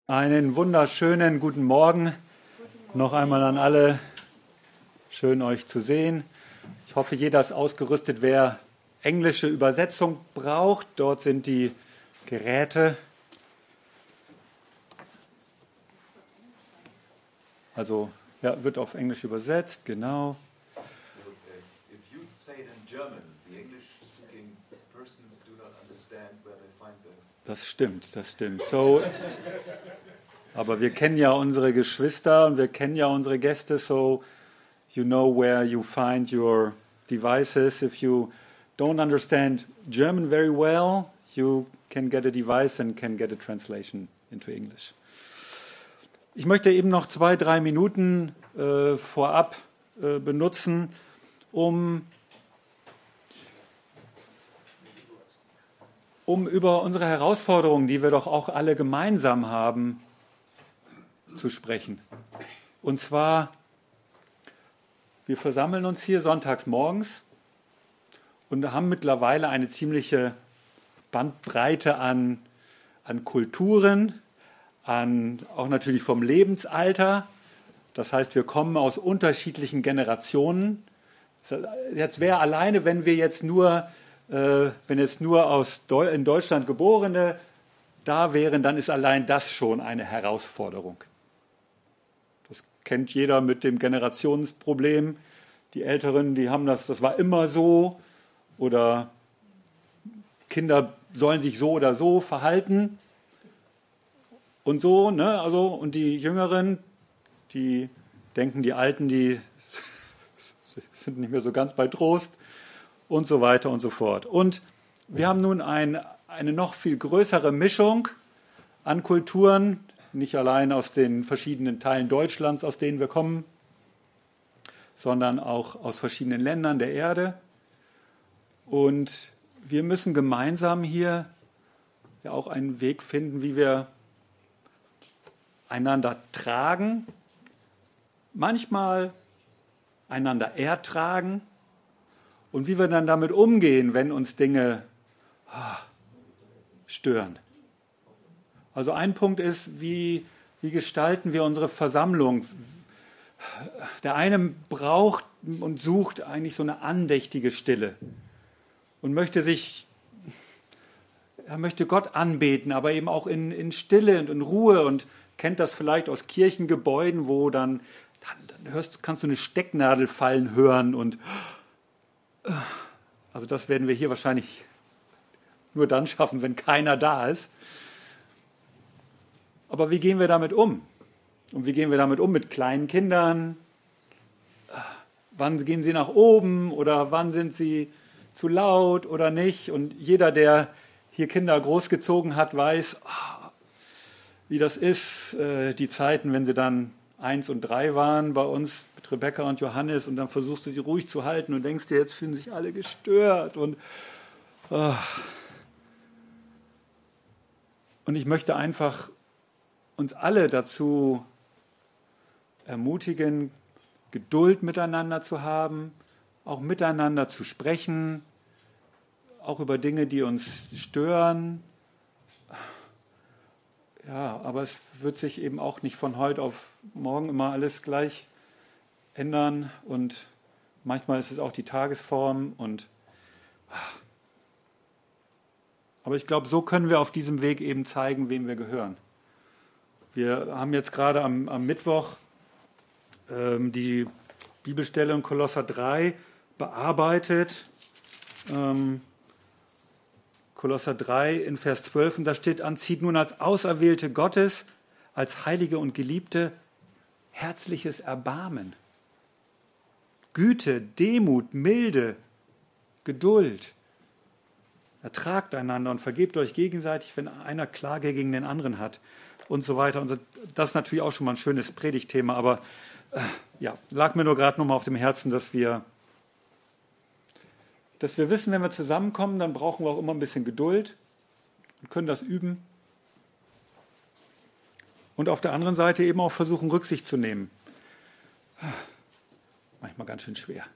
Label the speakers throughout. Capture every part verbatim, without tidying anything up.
Speaker 1: Einen wunderschönen guten Morgen noch einmal an alle. Schön euch zu sehen. Ich hoffe, jeder ist ausgerüstet, wer englische Übersetzung braucht. Dort sind die Geräte. Also ja, wird auf Englisch übersetzt, genau. Das stimmt, das stimmt. So, aber wir kennen ja unsere Geschwister und wir kennen ja unsere Gäste, so you know where you find your devices. If you don't understand German very well, you can get a device and can get a translation into English. Ich möchte eben noch zwei, drei Minuten äh, vorab äh, benutzen, um um über unsere Herausforderungen, die wir doch auch alle gemeinsam haben, zu sprechen. Und zwar, wir versammeln uns hier sonntags morgens und haben mittlerweile eine ziemliche Bandbreite an, an Kulturen, an, auch natürlich vom Lebensalter. Das heißt, wir kommen aus unterschiedlichen Generationen. Jetzt wäre alleine, wenn wir jetzt nur Äh, wenn jetzt nur aus Deu- in Deutschland Geborene da wären, dann ist allein das schon eine Herausforderung. Das kennt jeder mit dem Generationsproblem. Die Älteren, die haben das, das war immer so. Oder Kinder sollen sich so oder so verhalten. Und so, ne? Also, und die Jüngeren, die denken, die Alten, die sind nicht mehr so ganz bei Trost. Und so weiter und so fort. Und wir haben nun ein, eine noch viel größere Mischung an Kulturen, nicht allein aus den verschiedenen Teilen Deutschlands, aus denen wir kommen, sondern auch aus verschiedenen Ländern der Erde. Und wir müssen gemeinsam hier ja auch einen Weg finden, wie wir einander tragen, manchmal einander ertragen. Und wie wir dann damit umgehen, wenn uns Dinge stören. Also ein Punkt ist, wie, wie gestalten wir unsere Versammlung? Der eine braucht und sucht eigentlich so eine andächtige Stille und möchte sich, er möchte Gott anbeten, aber eben auch in, in Stille und in Ruhe und kennt das vielleicht aus Kirchengebäuden, wo dann, dann, dann hörst, kannst du eine Stecknadel fallen hören und also das werden wir hier wahrscheinlich nur dann schaffen, wenn keiner da ist. Aber wie gehen wir damit um? Und wie gehen wir damit um mit kleinen Kindern? Wann gehen sie nach oben oder wann sind sie zu laut oder nicht? Und jeder, der hier Kinder großgezogen hat, weiß, wie das ist, die Zeiten, wenn sie dann eins und drei waren bei uns mit Rebecca und Johannes und dann versuchst du sie ruhig zu halten und denkst dir, jetzt fühlen sich alle gestört und oh. Und ich möchte einfach uns alle dazu ermutigen, Geduld miteinander zu haben, auch miteinander zu sprechen, auch über Dinge, die uns stören. Ja, aber es wird sich eben auch nicht von heute auf morgen immer alles gleich ändern und manchmal ist es auch die Tagesform und aber ich glaube, so können wir auf diesem Weg eben zeigen, wem wir gehören. Wir haben jetzt gerade am, am Mittwoch ähm, die Bibelstelle in Kolosser drei bearbeitet. Ähm, Kolosser drei in Vers zwölf, und da steht, anzieht nun als Auserwählte Gottes, als Heilige und Geliebte, herzliches Erbarmen, Güte, Demut, Milde, Geduld. Ertragt einander und vergebt euch gegenseitig, wenn einer Klage gegen den anderen hat und so weiter. Und so. Das ist natürlich auch schon mal ein schönes Predigtthema, aber äh, ja, lag mir nur gerade nochmal auf dem Herzen, dass wir dass wir wissen, wenn wir zusammenkommen, dann brauchen wir auch immer ein bisschen Geduld und können das üben. Und auf der anderen Seite eben auch versuchen, Rücksicht zu nehmen. Manchmal ganz schön schwer.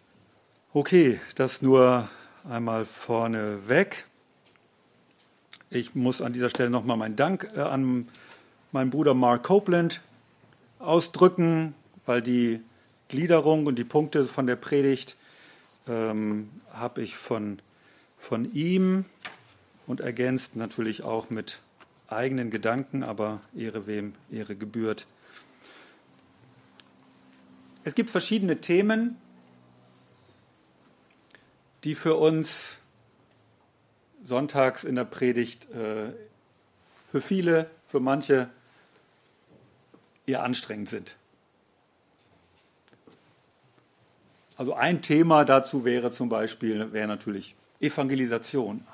Speaker 1: Okay, das nur einmal vorne weg. Ich muss an dieser Stelle nochmal meinen Dank äh, an meinen Bruder Mark Copeland ausdrücken, weil die Gliederung und die Punkte von der Predigt ähm, habe ich von, von ihm und ergänzt natürlich auch mit eigenen Gedanken, aber Ehre wem Ehre gebührt. Es gibt verschiedene Themen, die für uns sonntags in der Predigt äh, für viele, für manche eher anstrengend sind. Also ein Thema dazu wäre zum Beispiel, wäre natürlich Evangelisation.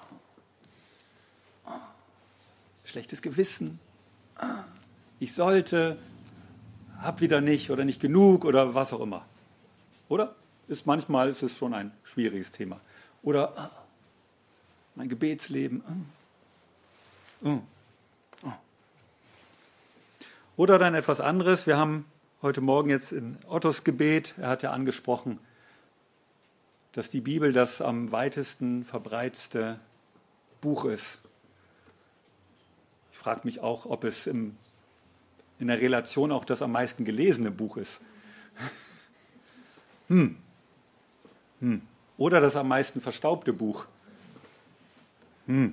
Speaker 1: Schlechtes Gewissen. Ich sollte, hab wieder nicht oder nicht genug oder was auch immer. Oder? Ist, manchmal ist es schon ein schwieriges Thema. Oder mein Gebetsleben. Oder dann etwas anderes. Wir haben heute Morgen jetzt in Ottos Gebet, er hat ja angesprochen, dass die Bibel das am weitesten verbreitete Buch ist. Ich frage mich auch, ob es im, in der Relation auch das am meisten gelesene Buch ist. Hm. Hm. Oder das am meisten verstaubte Buch. Hm.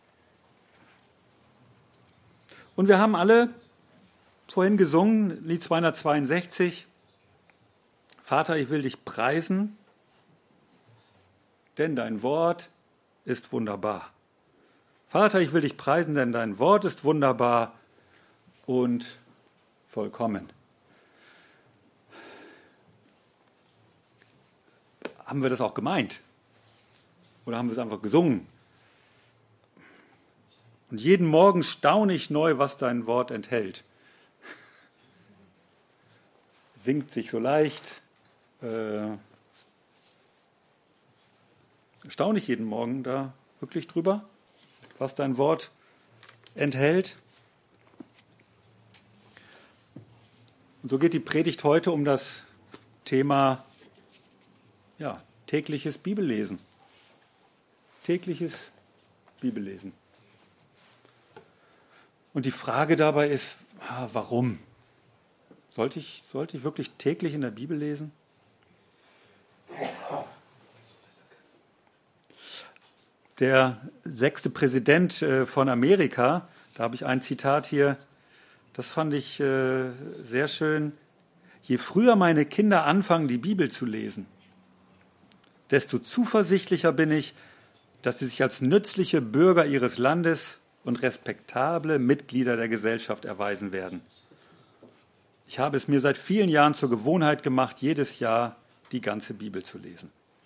Speaker 1: Und wir haben alle vorhin gesungen, Lied zweihundertzweiundsechzig, Vater, ich will dich preisen, denn dein Wort ist wunderbar. Vater, ich will dich preisen, denn dein Wort ist wunderbar und vollkommen. Haben wir das auch gemeint? Oder haben wir es einfach gesungen? Und jeden Morgen staune ich neu, was dein Wort enthält. Singt sich so leicht. Äh, staune ich jeden Morgen da wirklich drüber, was dein Wort enthält. Und so geht die Predigt heute um das Thema ja, tägliches Bibellesen. Tägliches Bibellesen. Und die Frage dabei ist, ah, warum? Sollte ich, sollte ich wirklich täglich in der Bibel lesen? Der sechste Präsident von Amerika, da habe ich ein Zitat hier, das fand ich sehr schön. Je früher meine Kinder anfangen, die Bibel zu lesen, desto zuversichtlicher bin ich, dass sie sich als nützliche Bürger ihres Landes und respektable Mitglieder der Gesellschaft erweisen werden. Ich habe es mir seit vielen Jahren zur Gewohnheit gemacht, jedes Jahr die ganze Bibel zu lesen.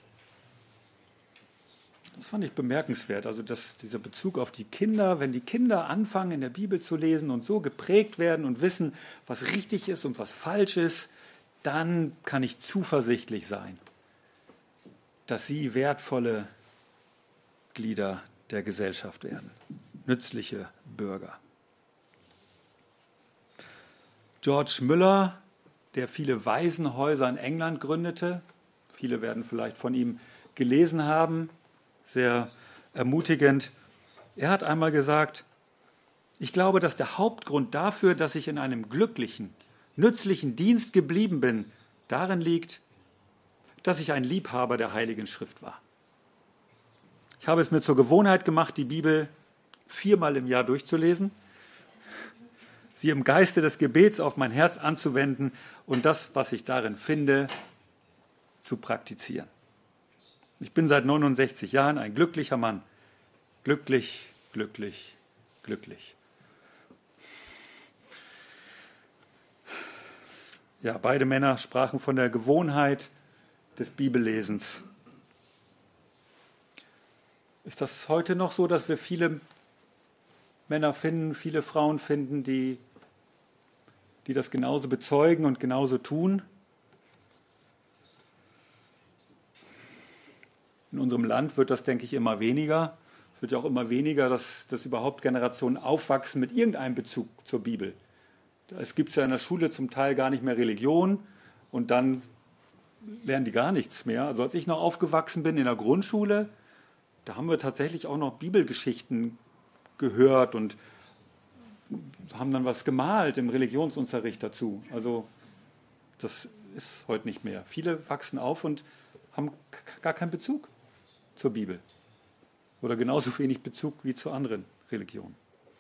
Speaker 1: Das fand ich bemerkenswert, also dass dieser Bezug auf die Kinder, wenn die Kinder anfangen, in der Bibel zu lesen und so geprägt werden und wissen, was richtig ist und was falsch ist, dann kann ich zuversichtlich sein, dass sie wertvolle Glieder der Gesellschaft werden, nützliche Bürger. George Müller, der viele Waisenhäuser in England gründete, viele werden vielleicht von ihm gelesen haben, sehr ermutigend. Er hat einmal gesagt, ich glaube, dass der Hauptgrund dafür, dass ich in einem glücklichen, nützlichen Dienst geblieben bin, darin liegt, dass ich ein Liebhaber der Heiligen Schrift war. Ich habe es mir zur Gewohnheit gemacht, die Bibel viermal im Jahr durchzulesen, sie im Geiste des Gebets auf mein Herz anzuwenden und das, was ich darin finde, zu praktizieren. Ich bin seit neunundsechzig Jahren ein glücklicher Mann. Glücklich, glücklich, glücklich. Ja, beide Männer sprachen von der Gewohnheit des Bibellesens. Ist das heute noch so, dass wir viele Männer finden, viele Frauen finden, die, die das genauso bezeugen und genauso tun? In unserem Land wird das, denke ich, immer weniger. Es wird ja auch immer weniger, dass, dass überhaupt Generationen aufwachsen mit irgendeinem Bezug zur Bibel. Es gibt ja in der Schule zum Teil gar nicht mehr Religion und dann lernen die gar nichts mehr. Also als ich noch aufgewachsen bin in der Grundschule, da haben wir tatsächlich auch noch Bibelgeschichten gehört und haben dann was gemalt im Religionsunterricht dazu. Also das ist heute nicht mehr. Viele wachsen auf und haben gar keinen Bezug zur Bibel. Oder genauso wenig Bezug wie zu anderen Religionen.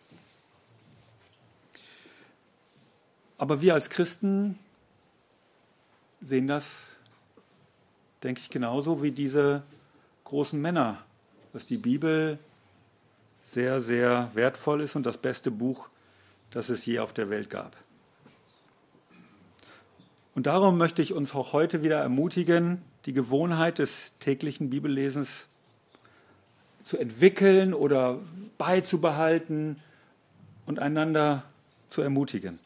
Speaker 1: Aber wir als Christen sehen das, denke ich, genauso wie diese großen Männer, dass die Bibel sehr, sehr wertvoll ist und das beste Buch, das es je auf der Welt gab. Und darum möchte ich uns auch heute wieder ermutigen, die Gewohnheit des täglichen Bibellesens zu entwickeln oder beizubehalten und einander zu ermutigen.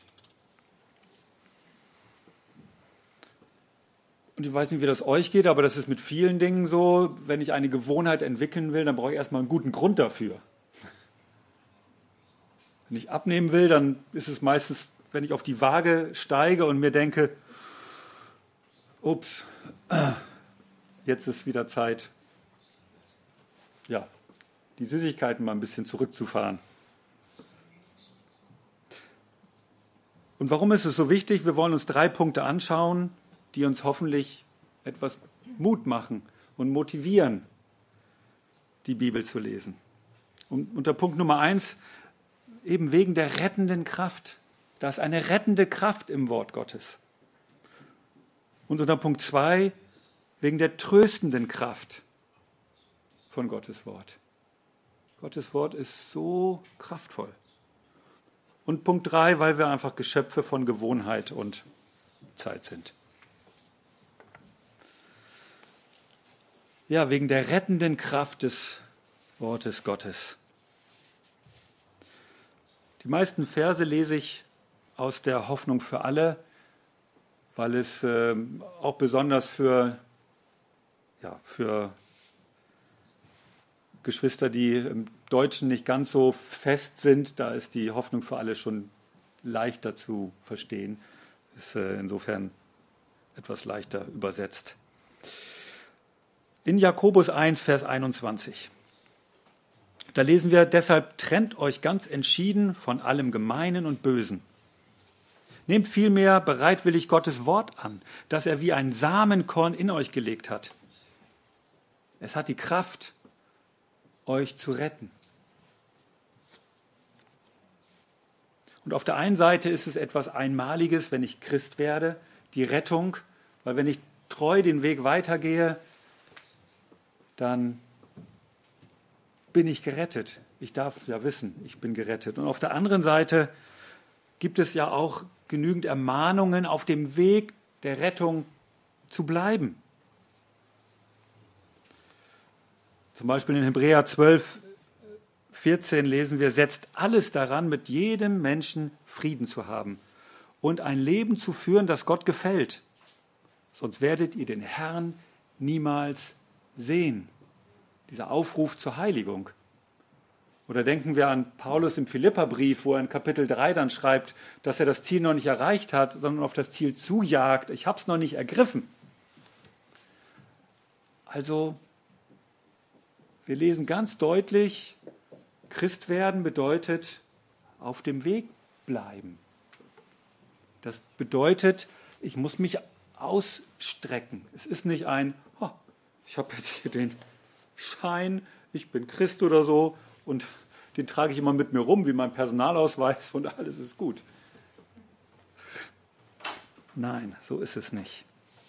Speaker 1: Und ich weiß nicht, wie das euch geht, aber das ist mit vielen Dingen so. Wenn ich eine Gewohnheit entwickeln will, dann brauche ich erstmal einen guten Grund dafür. Wenn ich abnehmen will, dann ist es meistens, wenn ich auf die Waage steige und mir denke, ups, jetzt ist wieder Zeit, ja, die Süßigkeiten mal ein bisschen zurückzufahren. Und warum ist es so wichtig? Wir wollen uns drei Punkte anschauen, die uns hoffentlich etwas Mut machen und motivieren, die Bibel zu lesen. Und unter Punkt Nummer eins, eben wegen der rettenden Kraft. Da ist eine rettende Kraft im Wort Gottes. Und unter Punkt zwei, wegen der tröstenden Kraft von Gottes Wort. Gottes Wort ist so kraftvoll. Und Punkt drei, weil wir einfach Geschöpfe von Gewohnheit und Zeit sind. Ja, wegen der rettenden Kraft des Wortes Gottes. Die meisten Verse lese ich aus der Hoffnung für alle, weil es äh, auch besonders für, ja, für Geschwister, die im Deutschen nicht ganz so fest sind, da ist die Hoffnung für alle schon leichter zu verstehen. Ist äh, insofern etwas leichter übersetzt. In Jakobus eins, Vers einundzwanzig. Da lesen wir, deshalb trennt euch ganz entschieden von allem Gemeinen und Bösen. Nehmt vielmehr bereitwillig Gottes Wort an, das er wie ein Samenkorn in euch gelegt hat. Es hat die Kraft, euch zu retten. Und auf der einen Seite ist es etwas Einmaliges, wenn ich Christ werde, die Rettung, weil wenn ich treu den Weg weitergehe, dann bin ich gerettet. Ich darf ja wissen, ich bin gerettet. Und auf der anderen Seite gibt es ja auch genügend Ermahnungen, auf dem Weg der Rettung zu bleiben. Zum Beispiel in Hebräer zwölf, vierzehn lesen wir, setzt alles daran, mit jedem Menschen Frieden zu haben und ein Leben zu führen, das Gott gefällt. Sonst werdet ihr den Herrn niemals sehen. Dieser Aufruf zur Heiligung. Oder denken wir an Paulus im Philipperbrief, wo er in Kapitel drei dann schreibt, dass er das Ziel noch nicht erreicht hat, sondern auf das Ziel zujagt. Ich habe es noch nicht ergriffen. Also, wir lesen ganz deutlich, Christ werden bedeutet auf dem Weg bleiben. Das bedeutet, ich muss mich ausstrecken. Es ist nicht ein, oh, ich habe jetzt hier den Schein, ich bin Christ oder so und den trage ich immer mit mir rum wie mein Personalausweis und alles ist gut. Nein, so ist es nicht.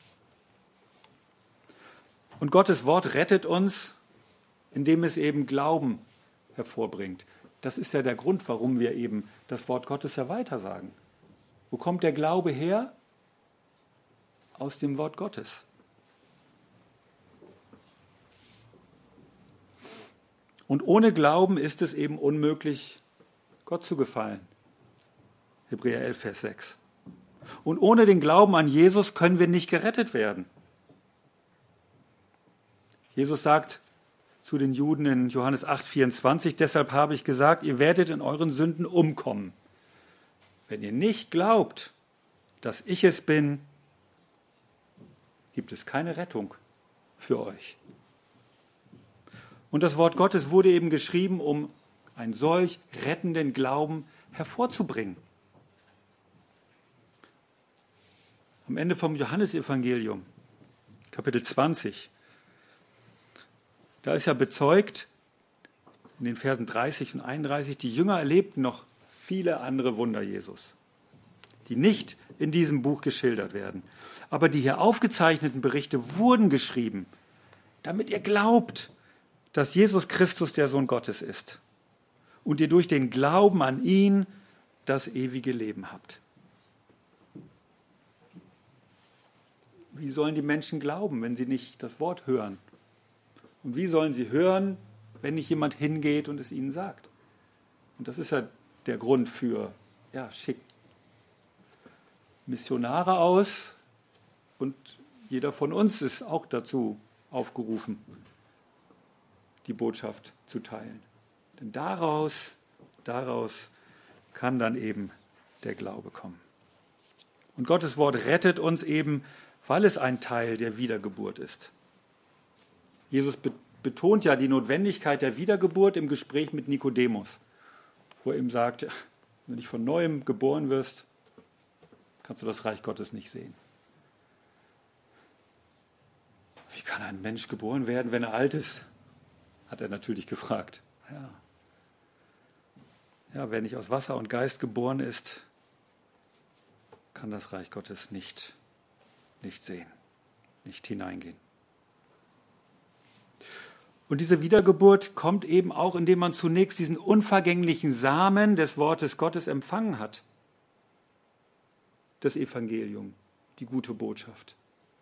Speaker 1: Und Gottes Wort rettet uns, indem es eben Glauben hervorbringt. Das ist ja der Grund, warum wir eben das Wort Gottes ja weitersagen. Wo kommt der Glaube her? Aus dem Wort Gottes. Und ohne Glauben ist es eben unmöglich, Gott zu gefallen. Hebräer elf, Vers sechs. Und ohne den Glauben an Jesus können wir nicht gerettet werden. Jesus sagt zu den Juden in Johannes acht, vierundzwanzig, deshalb habe ich gesagt, ihr werdet in euren Sünden umkommen. Wenn ihr nicht glaubt, dass ich es bin, gibt es keine Rettung für euch. Und das Wort Gottes wurde eben geschrieben, um einen solch rettenden Glauben hervorzubringen. Am Ende vom Johannesevangelium, Kapitel zwanzig, da ist ja bezeugt, in den Versen dreißig und einunddreißig, die Jünger erlebten noch viele andere Wunder Jesus, die nicht in diesem Buch geschildert werden. Aber die hier aufgezeichneten Berichte wurden geschrieben, damit ihr glaubt, dass Jesus Christus der Sohn Gottes ist und ihr durch den Glauben an ihn das ewige Leben habt. Wie sollen die Menschen glauben, wenn sie nicht das Wort hören? Und wie sollen sie hören, wenn nicht jemand hingeht und es ihnen sagt? Und das ist ja der Grund für, ja, schickt Missionare aus und jeder von uns ist auch dazu aufgerufen, die Botschaft zu teilen. Denn daraus, daraus kann dann eben der Glaube kommen. Und Gottes Wort rettet uns eben, weil es ein Teil der Wiedergeburt ist. Jesus betont ja die Notwendigkeit der Wiedergeburt im Gespräch mit Nikodemus, wo er ihm sagt, wenn du nicht von Neuem geboren wirst, kannst du das Reich Gottes nicht sehen. Wie kann ein Mensch geboren werden, wenn er alt ist? Hat er natürlich gefragt. Ja. Ja, wer nicht aus Wasser und Geist geboren ist, kann das Reich Gottes nicht, nicht sehen, nicht hineingehen. Und diese Wiedergeburt kommt eben auch, indem man zunächst diesen unvergänglichen Samen des Wortes Gottes empfangen hat. Das Evangelium, die gute Botschaft.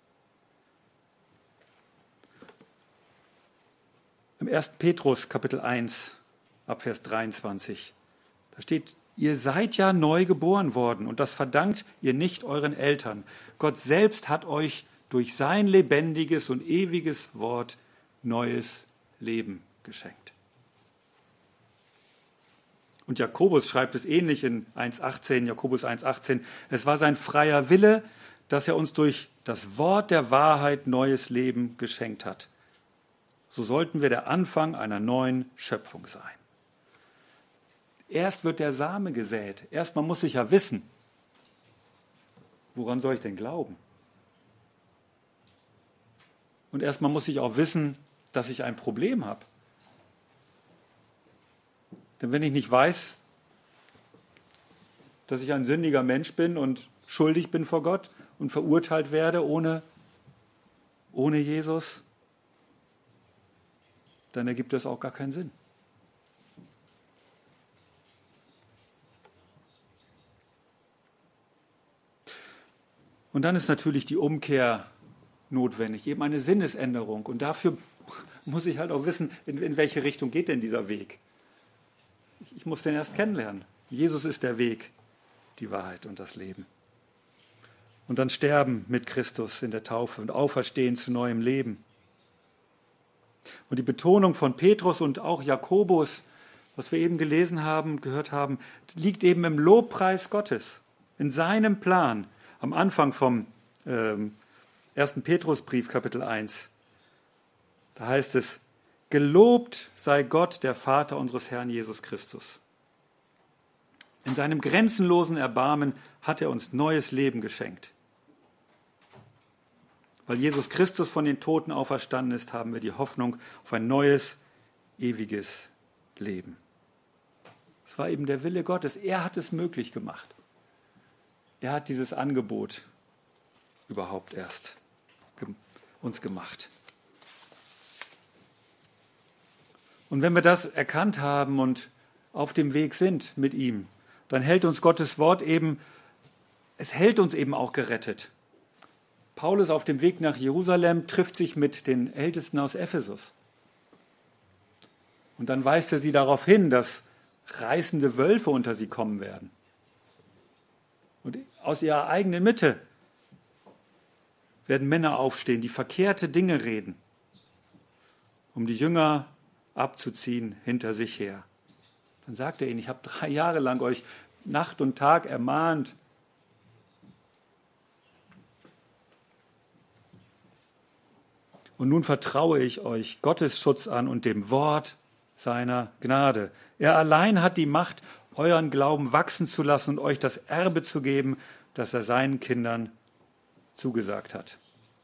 Speaker 1: Im ersten Petrus, Kapitel eins, ab Vers dreiundzwanzig, da steht, ihr seid ja neu geboren worden und das verdankt ihr nicht euren Eltern. Gott selbst hat euch durch sein lebendiges und ewiges Wort neues Leben geschenkt. Und Jakobus schreibt es ähnlich in eins achtzehn, Jakobus eins achtzehn. Es war sein freier Wille, dass er uns durch das Wort der Wahrheit neues Leben geschenkt hat. So sollten wir der Anfang einer neuen Schöpfung sein. Erst wird der Same gesät. Erstmal muss ich ja wissen, woran soll ich denn glauben? Und erstmal muss ich auch wissen, dass ich ein Problem habe. Denn wenn ich nicht weiß, dass ich ein sündiger Mensch bin und schuldig bin vor Gott und verurteilt werde ohne, ohne Jesus, dann ergibt das auch gar keinen Sinn. Und dann ist natürlich die Umkehr notwendig, eben eine Sinnesänderung. Und dafür muss ich halt auch wissen, in, in welche Richtung geht denn dieser Weg. Ich, ich muss den erst kennenlernen. Jesus ist der Weg, die Wahrheit und das Leben. Und dann sterben mit Christus in der Taufe und auferstehen zu neuem Leben. Und die Betonung von Petrus und auch Jakobus, was wir eben gelesen haben und gehört haben, liegt eben im Lobpreis Gottes, in seinem Plan. Am Anfang vom ähm, ersten Petrusbrief, Kapitel eins, da heißt es, gelobt sei Gott, der Vater unseres Herrn Jesus Christus. In seinem grenzenlosen Erbarmen hat er uns neues Leben geschenkt. Weil Jesus Christus von den Toten auferstanden ist, haben wir die Hoffnung auf ein neues, ewiges Leben. Es war eben der Wille Gottes. Er hat es möglich gemacht. Er hat dieses Angebot überhaupt erst uns gemacht. Und wenn wir das erkannt haben und auf dem Weg sind mit ihm, dann hält uns Gottes Wort eben, es hält uns eben auch gerettet. Paulus auf dem Weg nach Jerusalem trifft sich mit den Ältesten aus Ephesus. Und dann weist er sie darauf hin, dass reißende Wölfe unter sie kommen werden. Und aus ihrer eigenen Mitte werden Männer aufstehen, die verkehrte Dinge reden, um die Jünger abzuziehen hinter sich her. Dann sagt er ihnen, ich habe drei Jahre lang euch Nacht und Tag ermahnt. Und nun vertraue ich euch Gottes Schutz an und dem Wort seiner Gnade. Er allein hat die Macht, euren Glauben wachsen zu lassen und euch das Erbe zu geben, das er seinen Kindern zugesagt hat.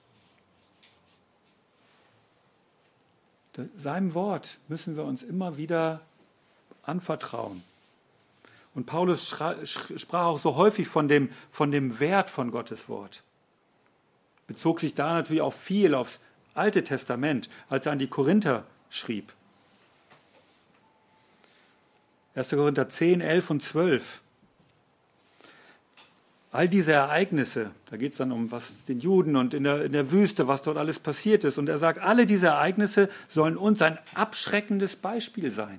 Speaker 1: Seinem Wort müssen wir uns immer wieder anvertrauen. Und Paulus sprach auch so häufig von dem, von dem Wert von Gottes Wort. Bezog sich da natürlich auch viel aufs Alte Testament, als er an die Korinther schrieb. erster Korinther zehn, elf und zwölf. All diese Ereignisse, da geht es dann um was den Juden und in der, in der Wüste, was dort alles passiert ist. Und er sagt, alle diese Ereignisse sollen uns ein abschreckendes Beispiel sein.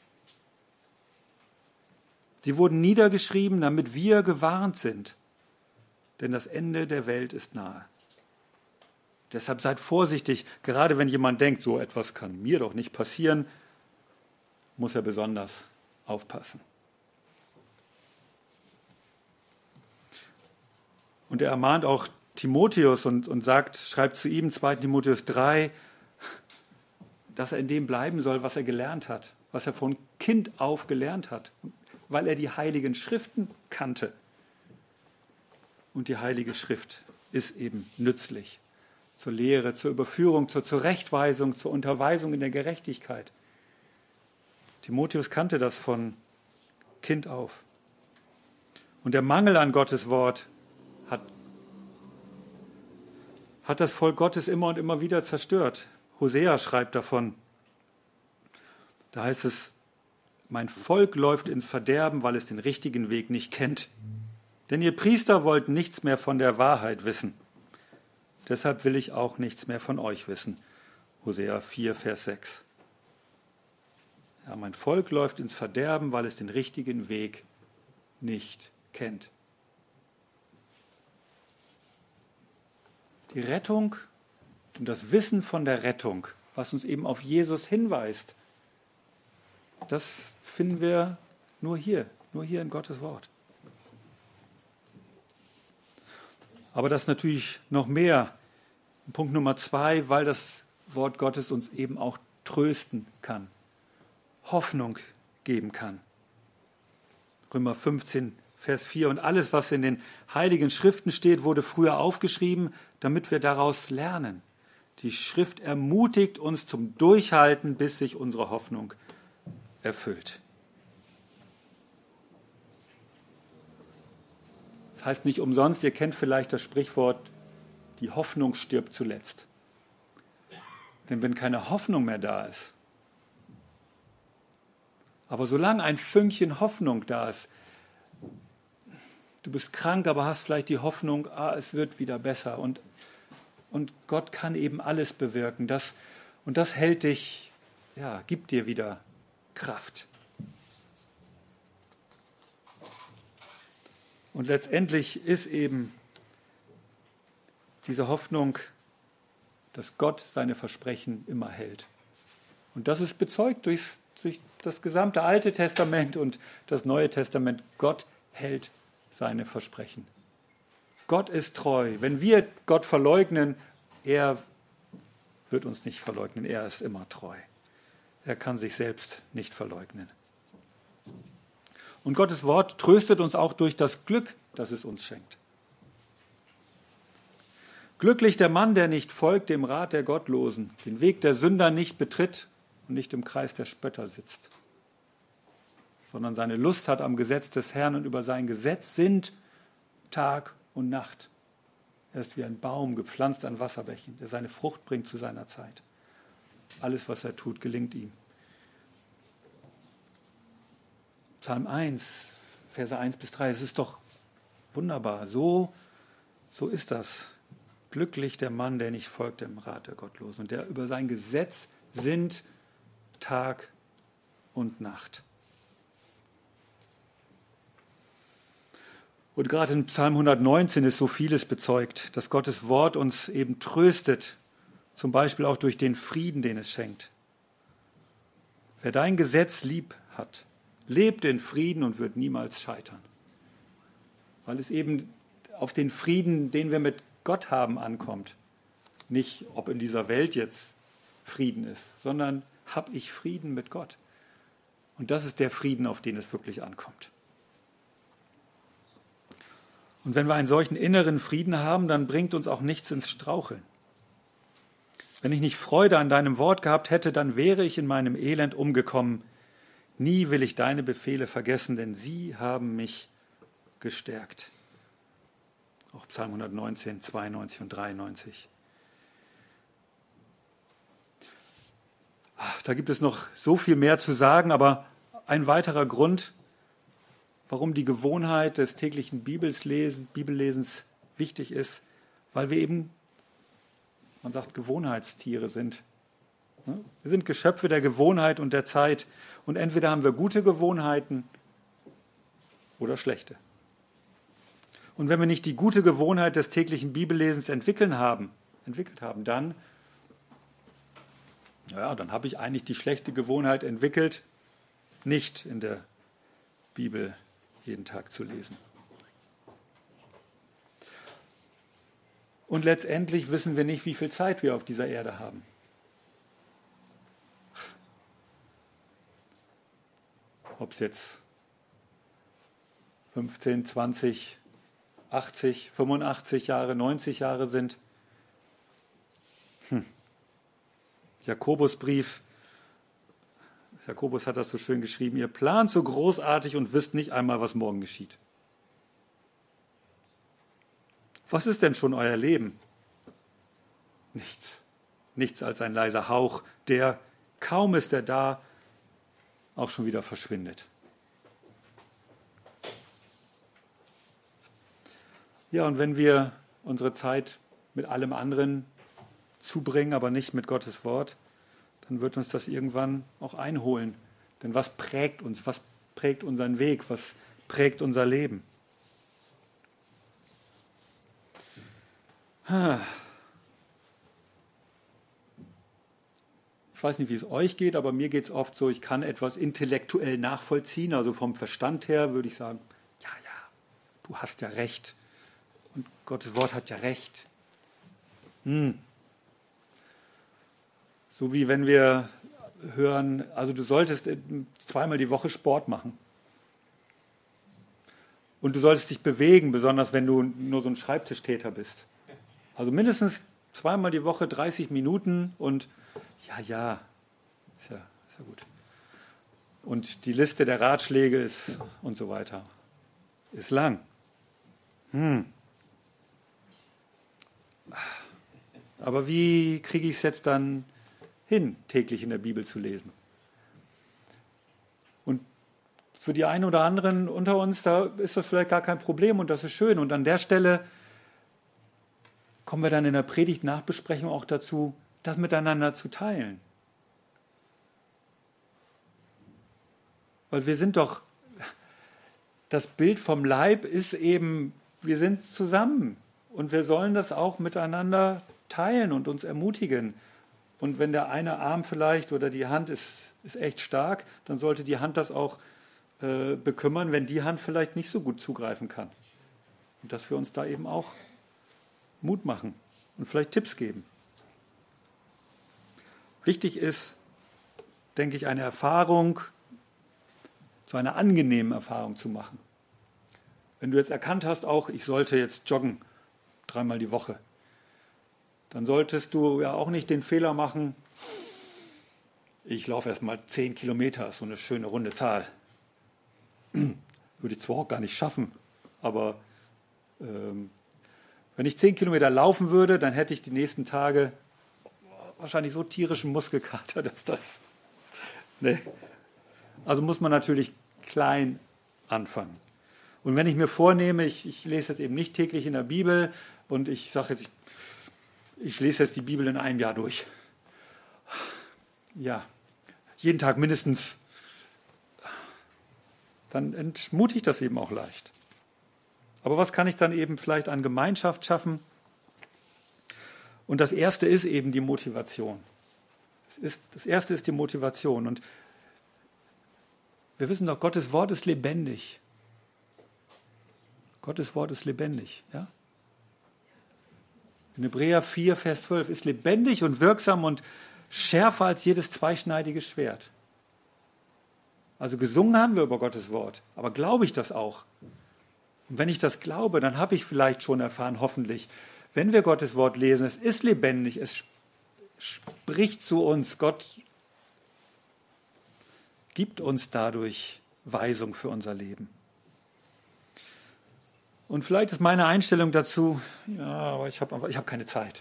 Speaker 1: Sie wurden niedergeschrieben, damit wir gewarnt sind. Denn das Ende der Welt ist nahe. Deshalb seid vorsichtig, gerade wenn jemand denkt, so etwas kann mir doch nicht passieren, muss er besonders aufpassen. Und er ermahnt auch Timotheus und, und sagt, schreibt zu ihm, zweiter Timotheus drei, dass er in dem bleiben soll, was er gelernt hat, was er von Kind auf gelernt hat, weil er die Heiligen Schriften kannte. Und die Heilige Schrift ist eben nützlich zur Lehre, zur Überführung, zur Zurechtweisung, zur Unterweisung in der Gerechtigkeit. Timotheus kannte das von Kind auf. Und der Mangel an Gottes Wort hat, hat das Volk Gottes immer und immer wieder zerstört. Hosea schreibt davon, da heißt es, mein Volk läuft ins Verderben, weil es den richtigen Weg nicht kennt. Denn ihr Priester wollt nichts mehr von der Wahrheit wissen. Deshalb will ich auch nichts mehr von euch wissen. Hosea vier, Vers sechs. Ja, mein Volk läuft ins Verderben, weil es den richtigen Weg nicht kennt. Die Rettung und das Wissen von der Rettung, was uns eben auf Jesus hinweist, das finden wir nur hier, nur hier in Gottes Wort. Aber das ist natürlich noch mehr. Punkt Nummer zwei, weil das Wort Gottes uns eben auch trösten kann, Hoffnung geben kann. Römer fünfzehn, Vers vier. Und alles, was in den Heiligen Schriften steht, wurde früher aufgeschrieben, damit wir daraus lernen. Die Schrift ermutigt uns zum Durchhalten, bis sich unsere Hoffnung erfüllt. Das heißt nicht umsonst, ihr kennt vielleicht das Sprichwort, die Hoffnung stirbt zuletzt. Denn wenn keine Hoffnung mehr da ist, aber solange ein Fünkchen Hoffnung da ist, du bist krank, aber hast vielleicht die Hoffnung, ah, es wird wieder besser und, und Gott kann eben alles bewirken. Das, und das hält dich, ja, gibt dir wieder Kraft. Und letztendlich ist eben diese Hoffnung, dass Gott seine Versprechen immer hält. Und das ist bezeugt durchs, durch das gesamte Alte Testament und das Neue Testament. Gott hält seine Versprechen. Gott ist treu. Wenn wir Gott verleugnen, er wird uns nicht verleugnen. Er ist immer treu. Er kann sich selbst nicht verleugnen. Und Gottes Wort tröstet uns auch durch das Glück, das es uns schenkt. Glücklich der Mann, der nicht folgt dem Rat der Gottlosen, den Weg der Sünder nicht betritt und nicht im Kreis der Spötter sitzt, sondern seine Lust hat am Gesetz des Herrn und über sein Gesetz sinnt Tag und Nacht. Er ist wie ein Baum gepflanzt an Wasserbächen, der seine Frucht bringt zu seiner Zeit. Alles, was er tut, gelingt ihm. Psalm eins, Verse eins bis drei, es ist doch wunderbar. So, so ist das. Glücklich der Mann, der nicht folgt dem Rat der Gottlosen und der über sein Gesetz sinnt Tag und Nacht. Und gerade in Psalm hundertneunzehn ist so vieles bezeugt, dass Gottes Wort uns eben tröstet, zum Beispiel auch durch den Frieden, den es schenkt. Wer dein Gesetz lieb hat, lebt in Frieden und wird niemals scheitern. Weil es eben auf den Frieden, den wir mit Gott haben, ankommt. Nicht, ob in dieser Welt jetzt Frieden ist, sondern habe ich Frieden mit Gott. Und das ist der Frieden, auf den es wirklich ankommt. Und wenn wir einen solchen inneren Frieden haben, dann bringt uns auch nichts ins Straucheln. Wenn ich nicht Freude an deinem Wort gehabt hätte, dann wäre ich in meinem Elend umgekommen. Nie will ich deine Befehle vergessen, denn sie haben mich gestärkt. Auch Psalm hundertneunzehn, zweiundneunzig und dreiundneunzig. Da gibt es noch so viel mehr zu sagen, aber ein weiterer Grund, warum die Gewohnheit des täglichen Bibellesens wichtig ist, weil wir eben, man sagt, Gewohnheitstiere sind. Wir sind Geschöpfe der Gewohnheit und der Zeit und entweder haben wir gute Gewohnheiten oder schlechte. Und wenn wir nicht die gute Gewohnheit des täglichen Bibellesens entwickeln haben, entwickelt haben, dann, ja, dann habe ich eigentlich die schlechte Gewohnheit entwickelt, nicht in der Bibel jeden Tag zu lesen. Und letztendlich wissen wir nicht, wie viel Zeit wir auf dieser Erde haben. Ob es jetzt fünfzehn, zwanzig, achtzig, fünfundachtzig Jahre, neunzig Jahre sind. Hm. Jakobusbrief, Jakobus hat das so schön geschrieben, ihr plant so großartig und wisst nicht einmal, was morgen geschieht. Was ist denn schon euer Leben? Nichts. Nichts als ein leiser Hauch, der, kaum ist er da, auch schon wieder verschwindet. Ja, und wenn wir unsere Zeit mit allem anderen zubringen, aber nicht mit Gottes Wort, dann wird uns das irgendwann auch einholen. Denn was prägt uns? Was prägt unseren Weg? Was prägt unser Leben? Ich weiß nicht, wie es euch geht, aber mir geht es oft so, ich kann etwas intellektuell nachvollziehen, also vom Verstand her würde ich sagen, ja, ja, du hast ja recht. Und Gottes Wort hat ja recht. Hm. So wie wenn wir hören, also du solltest zweimal die Woche Sport machen. Und du solltest dich bewegen, besonders wenn du nur so ein Schreibtischtäter bist. Also mindestens zweimal die Woche dreißig Minuten und ja, ja, ist ja, ist ja gut. Und die Liste der Ratschläge ist und so weiter. Ist lang. Hm. Aber wie kriege ich es jetzt dann hin, täglich in der Bibel zu lesen? Und für die einen oder anderen unter uns, da ist das vielleicht gar kein Problem und das ist schön. Und an der Stelle kommen wir dann in der Predigt-Nachbesprechung auch dazu, das miteinander zu teilen. Weil wir sind doch, das Bild vom Leib ist eben, wir sind zusammen und wir sollen das auch miteinander teilen und uns ermutigen. Und wenn der eine Arm vielleicht oder die Hand ist, ist echt stark, dann sollte die Hand das auch äh, bekümmern, wenn die Hand vielleicht nicht so gut zugreifen kann. Und dass wir uns da eben auch Mut machen und vielleicht Tipps geben. Wichtig ist, denke ich, eine Erfahrung, zu einer angenehmen Erfahrung zu machen. Wenn du jetzt erkannt hast, auch ich sollte jetzt joggen, dreimal die Woche, dann solltest du ja auch nicht den Fehler machen, ich laufe erst mal zehn Kilometer, so eine schöne runde Zahl. Würde ich zwar auch gar nicht schaffen, aber ähm, wenn ich zehn Kilometer laufen würde, dann hätte ich die nächsten Tage wahrscheinlich so tierischen Muskelkater, dass das... Nee. Also muss man natürlich klein anfangen. Und wenn ich mir vornehme, ich, ich lese jetzt eben nicht täglich in der Bibel und ich sage jetzt, ich, ich lese jetzt die Bibel in einem Jahr durch. Ja, jeden Tag mindestens. Dann entmutigt das eben auch leicht. Aber was kann ich dann eben vielleicht an Gemeinschaft schaffen? Und das Erste ist eben die Motivation. Das, ist, das Erste ist die Motivation. Und wir wissen doch, Gottes Wort ist lebendig. Gottes Wort ist lebendig. Ja? In Hebräer vier, Vers zwölf ist lebendig und wirksam und schärfer als jedes zweischneidige Schwert. Also gesungen haben wir über Gottes Wort, aber glaube ich das auch? Und wenn ich das glaube, dann habe ich vielleicht schon erfahren, hoffentlich, wenn wir Gottes Wort lesen, es ist lebendig, es spricht zu uns, Gott gibt uns dadurch Weisung für unser Leben. Und vielleicht ist meine Einstellung dazu, ja, aber ich habe ich hab keine Zeit.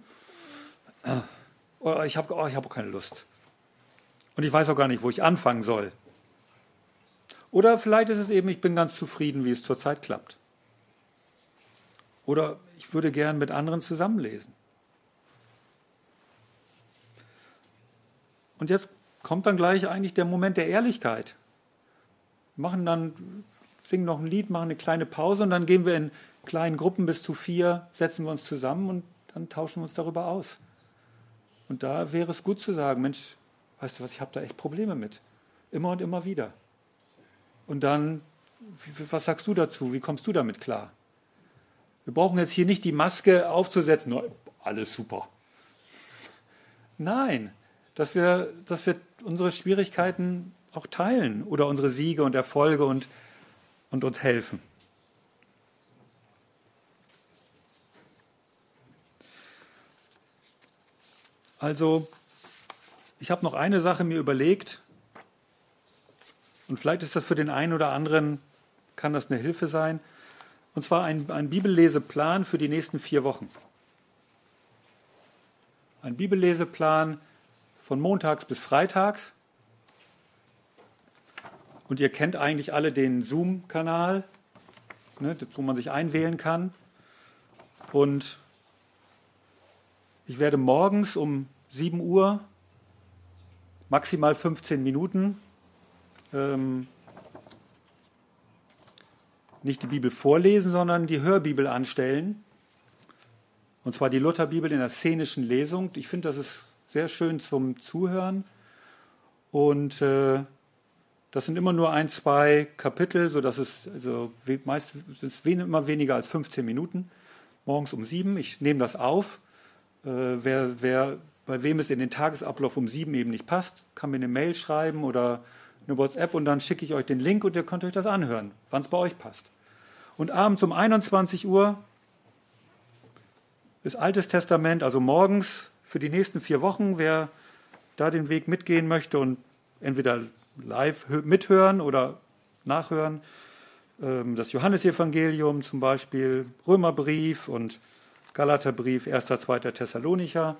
Speaker 1: Oder ich habe oh, ich hab auch keine Lust. Und ich weiß auch gar nicht, wo ich anfangen soll. Oder vielleicht ist es eben, ich bin ganz zufrieden, wie es zurzeit klappt. Oder ich würde gern mit anderen zusammenlesen. Und jetzt kommt dann gleich eigentlich der Moment der Ehrlichkeit. Wir machen dann, singen noch ein Lied, machen eine kleine Pause und dann gehen wir in kleinen Gruppen bis zu vier, setzen wir uns zusammen und dann tauschen wir uns darüber aus. Und da wäre es gut zu sagen, Mensch, weißt du was, ich habe da echt Probleme mit. Immer und immer wieder. Und dann, was sagst du dazu? Wie kommst du damit klar? Wir brauchen jetzt hier nicht die Maske aufzusetzen, no, alles super. Nein, dass wir, dass wir unsere Schwierigkeiten auch teilen oder unsere Siege und Erfolge und, und uns helfen. Also, ich habe noch eine Sache mir überlegt. Und vielleicht ist das für den einen oder anderen, kann das eine Hilfe sein. Und zwar ein, ein Bibelleseplan für die nächsten vier Wochen. Ein Bibelleseplan von montags bis freitags. Und ihr kennt eigentlich alle den Zoom-Kanal, ne, wo man sich einwählen kann. Und ich werde morgens um sieben Uhr, maximal fünfzehn Minuten, ähm, nicht die Bibel vorlesen, sondern die Hörbibel anstellen. Und zwar die Lutherbibel in der szenischen Lesung. Ich finde, das ist sehr schön zum Zuhören. Und äh, das sind immer nur ein, zwei Kapitel, sodass es also meist ist immer weniger als fünfzehn Minuten. Morgens um sieben. Ich nehme das auf. Äh, wer, wer, bei wem es in den Tagesablauf um sieben eben nicht passt, kann mir eine Mail schreiben oder eine WhatsApp und dann schicke ich euch den Link und ihr könnt euch das anhören, wann es bei euch passt. Und abends um einundzwanzig Uhr ist Altes Testament, also morgens für die nächsten vier Wochen, wer da den Weg mitgehen möchte und entweder live mithören oder nachhören, das Johannesevangelium zum Beispiel, Römerbrief und Galaterbrief, erster, zweiter Thessalonicher.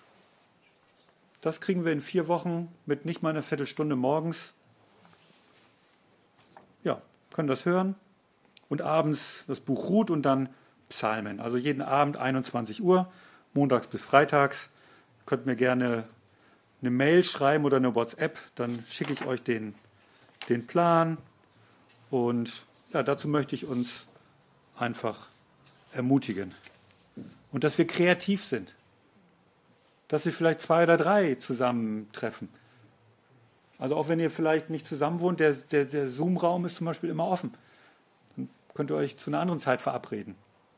Speaker 1: Das kriegen wir in vier Wochen mit nicht mal einer Viertelstunde morgens. Ja, können das hören. Und abends das Buch Ruth und dann Psalmen. Also jeden Abend einundzwanzig Uhr, montags bis freitags. Könnt mir gerne eine Mail schreiben oder eine WhatsApp. Dann schicke ich euch den, den Plan. Und ja, dazu möchte ich uns einfach ermutigen. Und dass wir kreativ sind. Dass wir vielleicht zwei oder drei zusammentreffen. Also auch wenn ihr vielleicht nicht zusammen wohnt, der, der, der Zoom-Raum ist zum Beispiel immer offen. Dann könnt ihr euch zu einer anderen Zeit verabreden.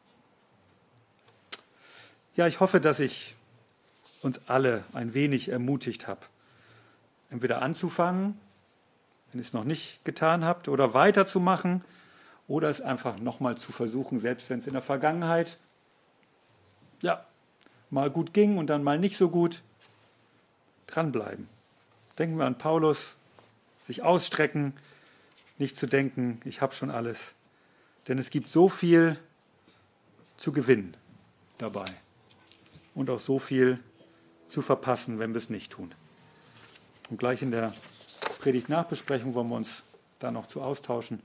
Speaker 1: Ja, ich hoffe, dass ich uns alle ein wenig ermutigt habe, entweder anzufangen, wenn ihr es noch nicht getan habt, oder weiterzumachen, oder es einfach nochmal zu versuchen, selbst wenn es in der Vergangenheit ja, mal gut ging und dann mal nicht so gut, dranbleiben. Denken wir an Paulus, sich ausstrecken, nicht zu denken, ich habe schon alles. Denn es gibt so viel zu gewinnen dabei und auch so viel zu verpassen, wenn wir es nicht tun. Und gleich in der Predigt-Nachbesprechung wollen wir uns da noch zu austauschen.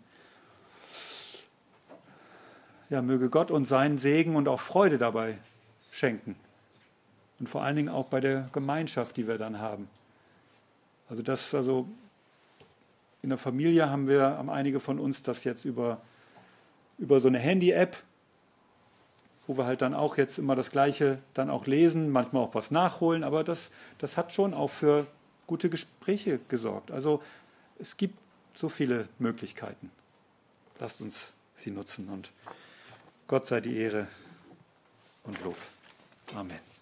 Speaker 1: Ja, möge Gott uns seinen Segen und auch Freude dabei schenken. Und vor allen Dingen auch bei der Gemeinschaft, die wir dann haben. Also das, also in der Familie haben wir, haben einige von uns das jetzt über, über so eine Handy-App, wo wir halt dann auch jetzt immer das Gleiche dann auch lesen, manchmal auch was nachholen, aber das, das hat schon auch für gute Gespräche gesorgt. Also es gibt so viele Möglichkeiten. Lasst uns sie nutzen und Gott sei die Ehre und Lob. Amen.